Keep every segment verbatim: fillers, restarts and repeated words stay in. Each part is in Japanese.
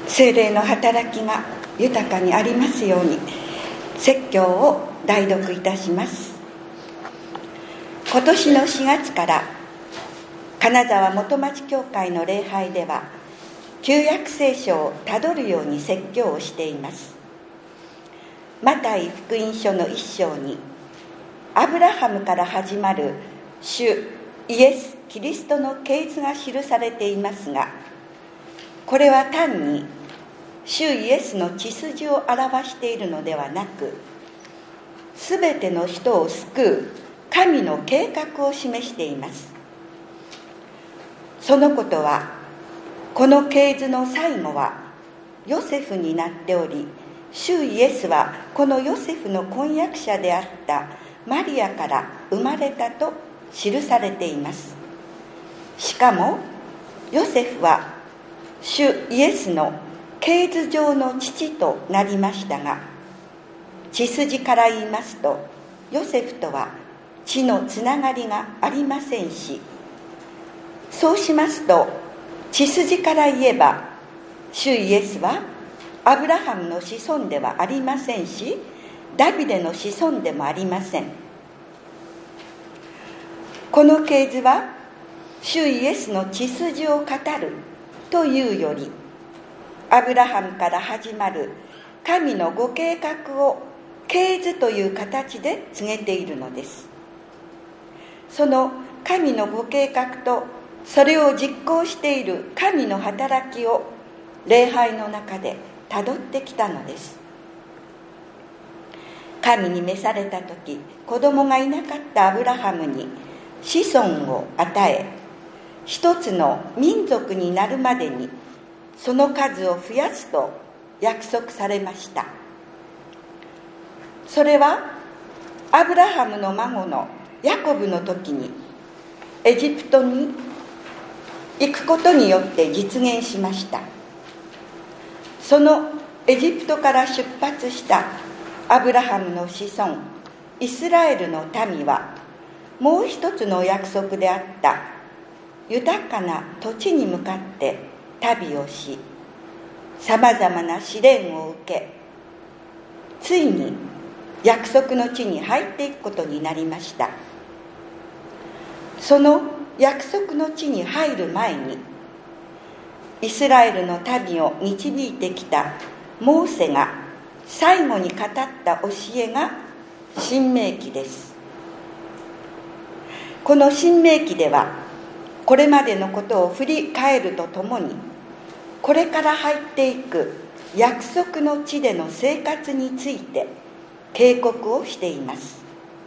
聖霊の働きが豊かにありますように、説教を代読いたします。今年のしがつから金沢元町教会の礼拝では旧約聖書をたどるように説教をしています。マタイ福音書の一章にアブラハムから始まる主イエス・キリストの系図が記されていますが、これは単に主イエスの血筋を表しているのではなく、すべての人を救う神の計画を示しています。そのことは、この系図の最後はヨセフになっており、主イエスはこのヨセフの婚約者であったマリアから生まれたと記されています。しかもヨセフは主イエスの系図上の父となりましたが、血筋から言いますとヨセフとは血のつながりがありませんし、そうしますと血筋から言えば主イエスはアブラハムの子孫ではありませんし、ダビデの子孫でもありません。この系図は主イエスの血筋を語るというより、アブラハムから始まる神のご計画を系図という形で告げているのです。その神のご計画とそれを実行している神の働きを礼拝の中でたどってきたのです。神に召された時、子供がいなかったアブラハムに子孫を与え、一つの民族になるまでにその数を増やすと約束されました。それはアブラハムの孫のヤコブの時にエジプトに行くことによって実現しました。そのエジプトから出発したアブラハムの子孫イスラエルの民は、もう一つの約束であった豊かな土地に向かって旅をし、さまざまな試練を受け、ついに約束の地に入っていくことになりました。その約束の地に入る前に、イスラエルの民を導いてきたモーセが最後に語った教えが申命記です。この申命記では、これまでのことを振り返るとともに、これから入っていく約束の地での生活について警告をしています。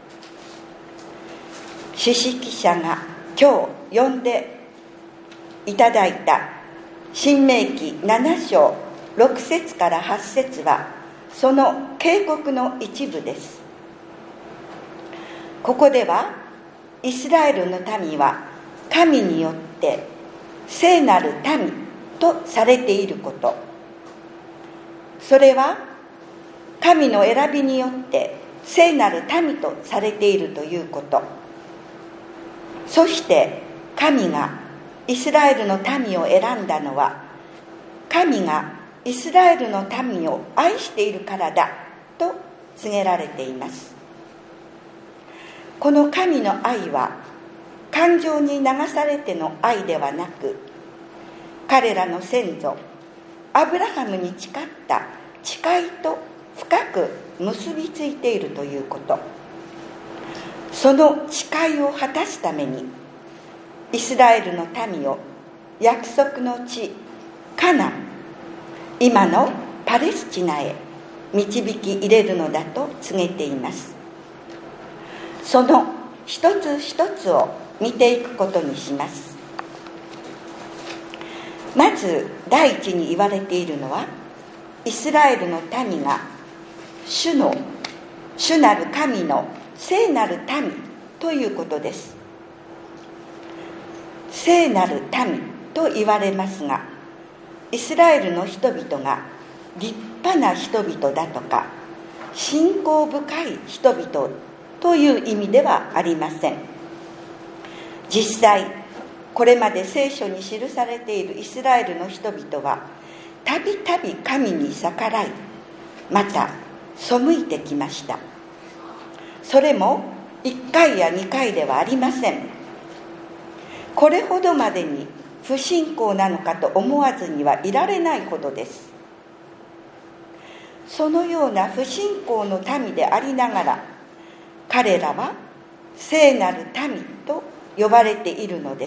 詩式者が今日読んでいただいた申命記なな章ろく節からはち節はその警告の一部です。ここではイスラエルの民は神によって聖なる民とされていること、それは神の選びによって聖なる民とされているということ、そして神がイスラエルの民を選んだのは、神がイスラエルの民を愛しているからだと告げられています。この神の愛は感情に流されての愛ではなく、彼らの先祖アブラハムに誓った誓いと深く結びついているということ、その誓いを果たすためにイスラエルの民を約束の地カナン、今のパレスチナへ導き入れるのだと告げています。その一つ一つを見ていくことにします。まず第一に言われているのは、イスラエルの民が主の主なる神の聖なる民ということです。聖なる民と言われますが、イスラエルの人々が立派な人々だとか信仰深い人々という意味ではありません。実際これまで聖書に記されているイスラエルの人々はたびたび神に逆らい、また背いてきました。それもいっかいやにかいではありません。これほどまでに不信仰なのかと思わずにはいられないほどです。そのような不信仰の民でありながら、彼らは聖なる民と呼ばれているのです。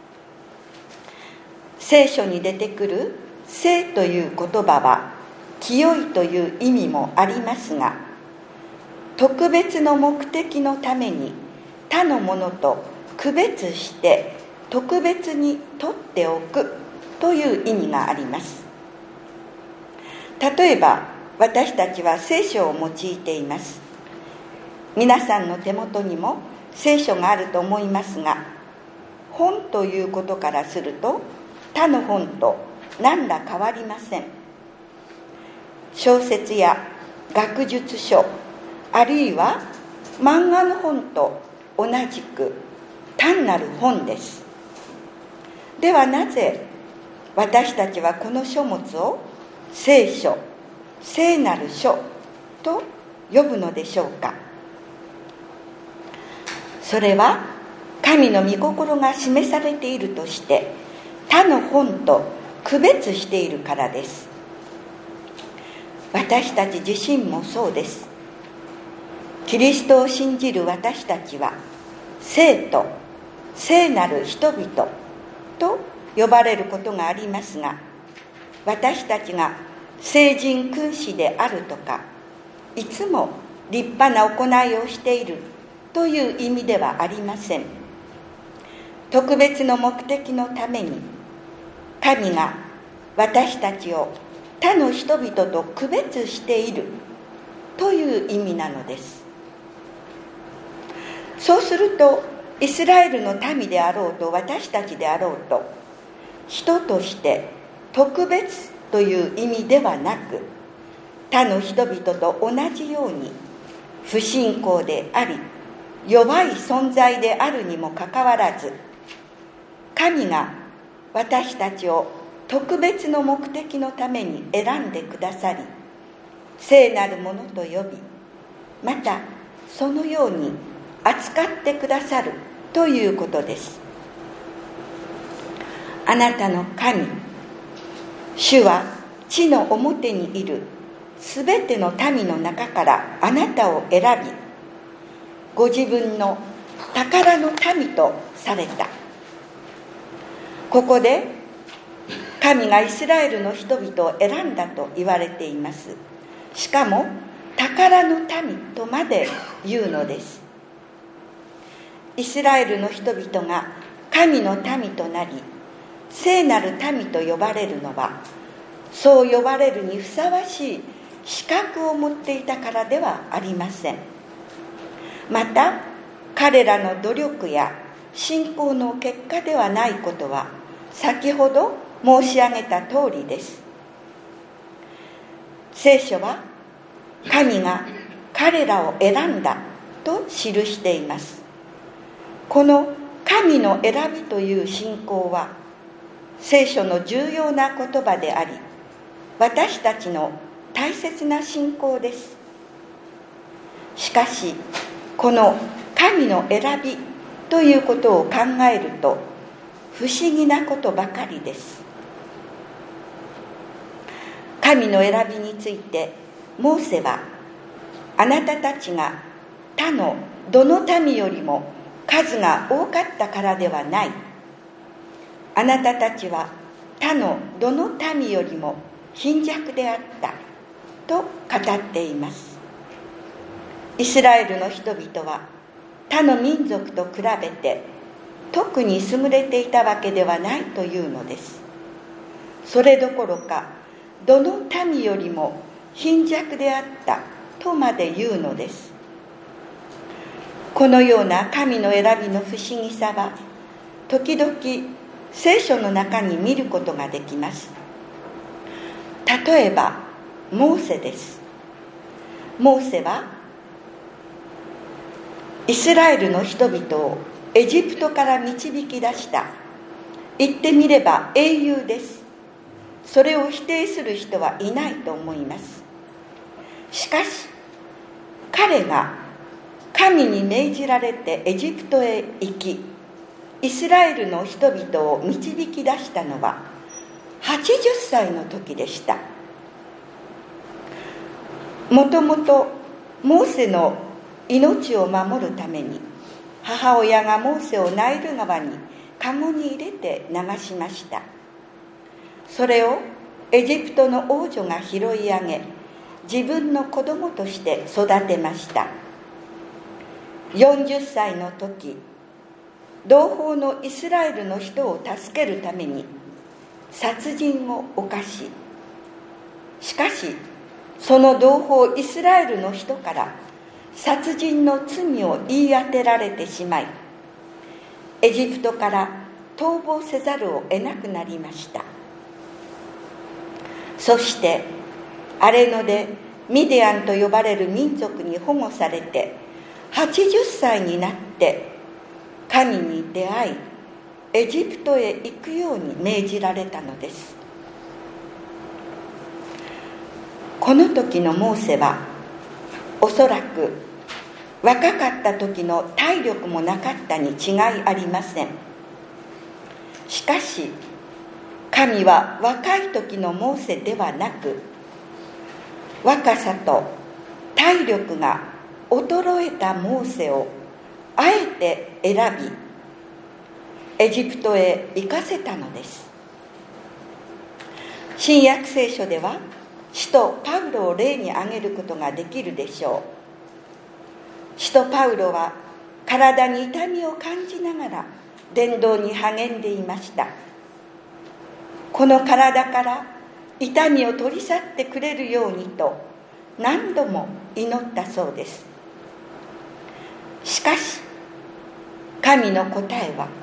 聖書に出てくる聖という言葉は清いという意味もありますが、特別の目的のために他のものと区別して特別に取っておくという意味があります。例えば私たちは聖書を用いています。皆さんの手元にも聖書があると思いますが、本ということからすると他の本と何ら変わりません。小説や学術書、あるいは漫画の本と同じく単なる本です。ではなぜ私たちはこの書物を聖書、聖なる書と呼ぶのでしょうか。それは神の御心が示されているとして他の本と区別しているからです。私たち自身もそうです。キリストを信じる私たちは聖と聖なる人々と呼ばれることがありますが、私たちが聖人君子であるとか、いつも立派な行いをしているという意味ではありません。特別の目的のために神が私たちを他の人々と区別しているという意味なのです。そうするとイスラエルの民であろうと私たちであろうと、人として特別という意味ではなく、他の人々と同じように不信仰であり弱い存在であるにもかかわらず、神が私たちを特別の目的のために選んでくださり、聖なるものと呼び、またそのように扱ってくださるということです。あなたの神、主は地の表にいるすべての民の中からあなたを選び、ご自分の宝の民とされた。ここで神がイスラエルの人々を選んだと言われています。しかも宝の民とまで言うのです。イスラエルの人々が神の民となり聖なる民と呼ばれるのは、そう呼ばれるにふさわしい資格を持っていたからではありません。また彼らの努力や信仰の結果ではないことは先ほど申し上げた通りです。聖書は神が彼らを選んだと記しています。この神の選びという信仰は聖書の重要な言葉であり、私たちの大切な信仰です。しかしこの神の選びということを考えると不思議なことばかりです。神の選びについてモーセは、あなたたちが他のどの民よりも数が多かったからではない、あなたたちは他のどの民よりも貧弱であったと語っています。イスラエルの人々は他の民族と比べて特に優れていたわけではないというのです。それどころかどの民よりも貧弱であったとまで言うのです。このような神の選びの不思議さは時々聖書の中に見ることができます。例えばモーセです。モーセはイスラエルの人々をエジプトから導き出した、言ってみれば英雄です。 それを否定する人はいないと思います。しかし彼が神に命じられてエジプトへ行き、イスラエルの人々を導き出したのははちじゅっさいの時でした。もともとモーセの命を守るために母親がモーセをナイル川にカゴに入れて流しました。それをエジプトの王女が拾い上げ、自分の子供として育てました。よんじゅっさいの時、同胞のイスラエルの人を助けるために殺人を犯し、しかしその同胞イスラエルの人から殺人の罪を言い当てられてしまい、エジプトから逃亡せざるを得なくなりました。そして荒れ野でミディアンと呼ばれる民族に保護されてはちじゅっさいになって神に出会い、エジプトへ行くように命じられたのです。この時のモーセはおそらく若かった時の体力もなかったに違いありません。しかし神は若い時のモーセではなく、若さと体力が衰えたモーセをあえて選び、エジプトへ行かせたのです。新約聖書では使徒パウロを例に挙げることができるでしょう。使徒パウロは体に痛みを感じながら伝道に励んでいました。この体から痛みを取り去ってくれるようにと何度も祈ったそうです。しかし神の答えは、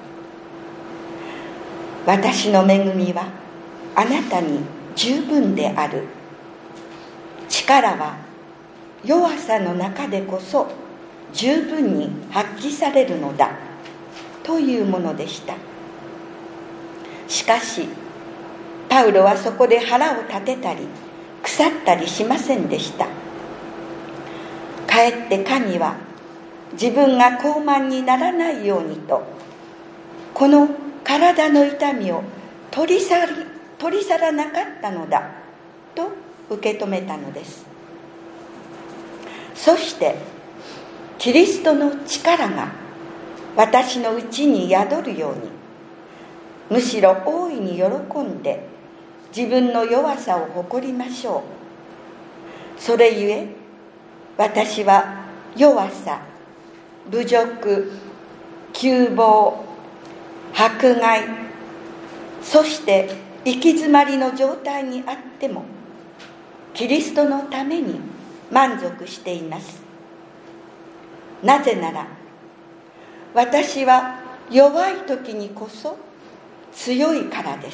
私の恵みはあなたに十分である。力は弱さの中でこそ十分に発揮されるのだというものでした。しかしパウロはそこで腹を立てたり腐ったりしませんでした。かえって神は自分が高慢にならないようにと、この体の痛みを取り去り取り去らなかったのだと受け止めたのです。そしてキリストの力が私のうちに宿るように、むしろ大いに喜んで自分の弱さを誇りましょう。それゆえ私は弱さ、侮辱、窮乏、迫害、そして行き詰まりの状態にあってもキリストのために満足しています。なぜなら私は弱い時にこそ強いからです。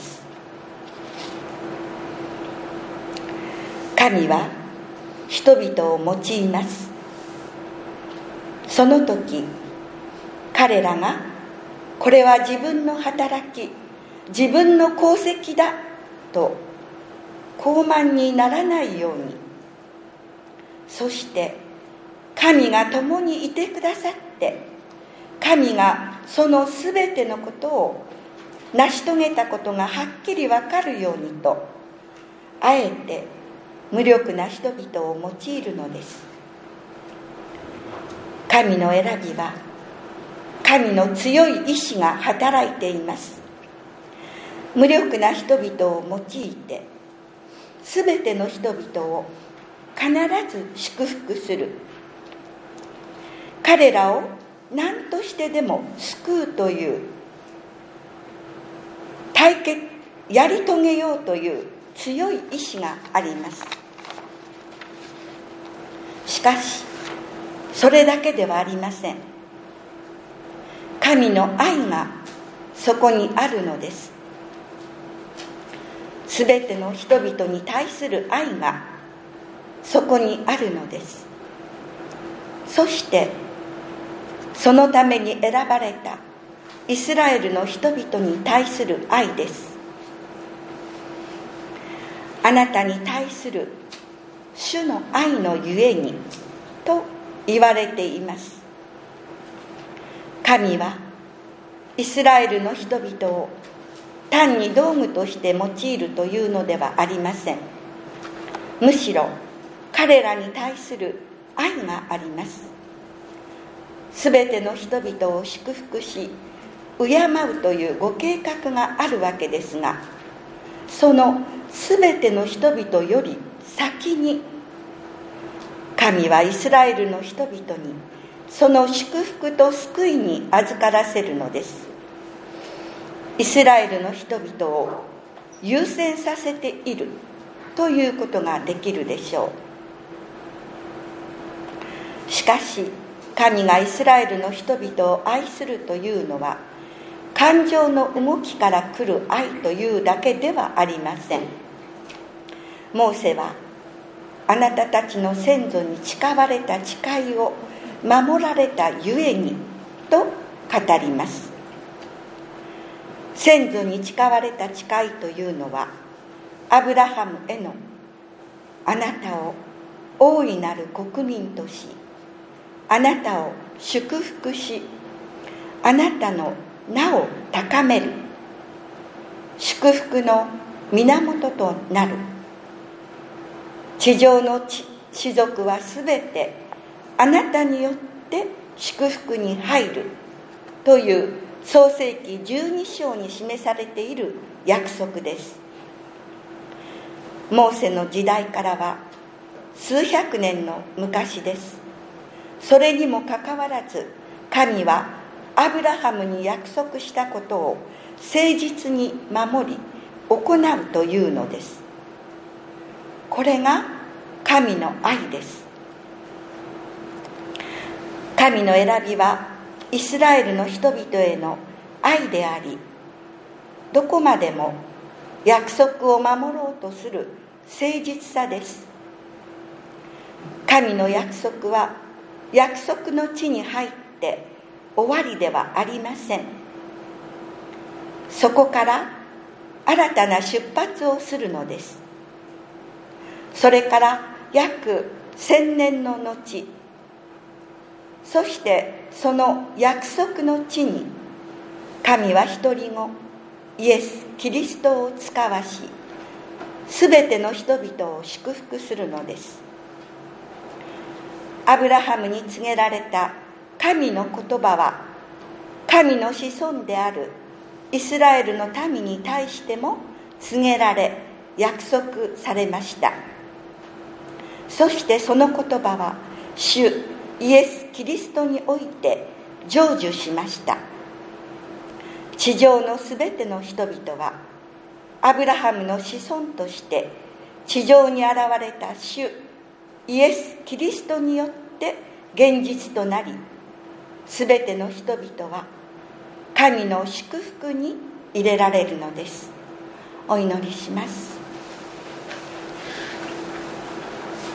神は人々を用います。その時彼らがこれは自分の働き、自分の功績だと高慢にならないように、そして神が共にいてくださって、神がそのすべてのことを成し遂げたことがはっきりわかるようにと、あえて無力な人々を用いるのです。神の選びは神の強い意志が働いています。無力な人々を用いてすべての人々を必ず祝福する。彼らを何としてでも救うという対決、やり遂げようという強い意志があります。しかしそれだけではありません。神の愛がそこにあるのです。すべての人々に対する愛がそこにあるのです。そしてそのために選ばれたイスラエルの人々に対する愛です。 あなたに対する主の愛のゆえにと言われています。神はイスラエルの人々を単に道具として用いるというのではありません。むしろ彼らに対する愛があります。すべての人々を祝福し敬うというご計画があるわけですが、そのすべての人々より先に神はイスラエルの人々にその祝福と救いに預からせるのです。イスラエルの人々を優先させているということができるでしょう。しかし神がイスラエルの人々を愛するというのは感情の動きから来る愛というだけではありません。モーセはあなたたちの先祖に誓われた誓いを守られたゆえにと語ります。先祖に誓われた誓いというのはアブラハムへのあなたを大いなる国民とし、あなたを祝福し、あなたの名を高める、祝福の源となる、地上の士族はすべてあなたによって祝福に入るという創世記じゅうに章に示されている約束です。モーセの時代からは数百年の昔です。それにもかかわらず神はアブラハムに約束したことを誠実に守り行うというのです。これが神の愛です。神の選びはイスラエルの人々への愛であり、どこまでも約束を守ろうとする誠実さです。神の約束は約束の地に入って終わりではありません。そこから新たな出発をするのです。それから約千年の後、そしてその約束の地に神は一人子イエス・キリストを使わし、すべての人々を祝福するのです。アブラハムに告げられた神の言葉は神の子孫であるイスラエルの民に対しても告げられ約束されました。そしてその言葉は主イエス・キリストにおいて成就しました。地上のすべての人々はアブラハムの子孫として地上に現れた主イエス・キリストによって現実となり、すべての人々は神の祝福に入れられるのです。お祈りします。